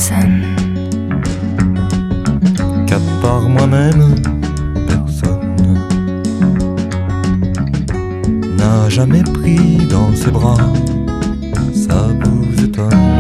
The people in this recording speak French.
personne. Qu'à part moi-même, personne n'a jamais pris dans ses bras. Ça vous étonne?